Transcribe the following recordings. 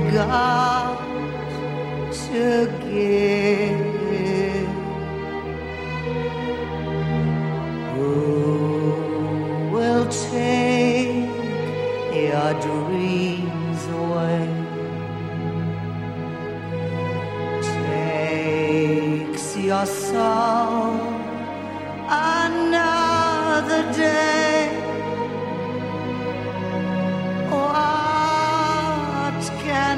got to give. Who will take your dreams away? Takes your soul another day. What can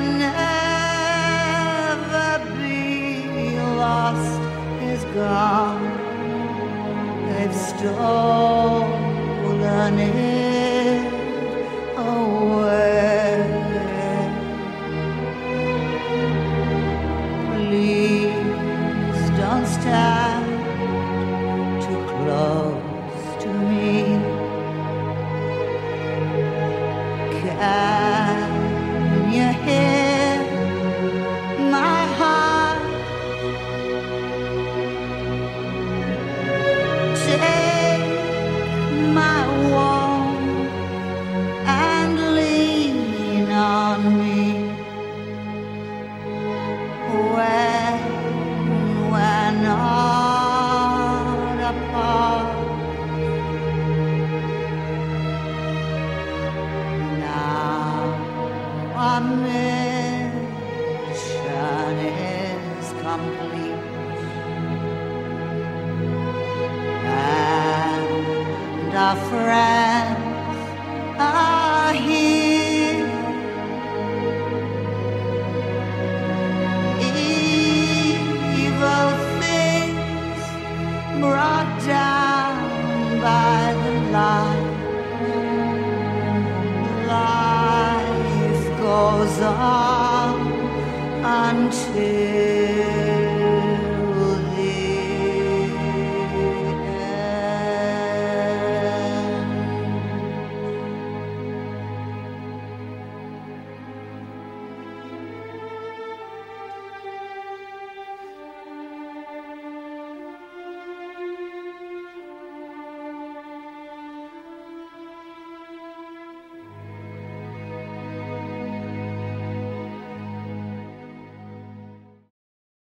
never be lost is gone. They've stolen it away. Please don't stand too close to me. Can you hear my heart? Take my warm and lean on me. When we're not apart, now our mission is complete, and our friend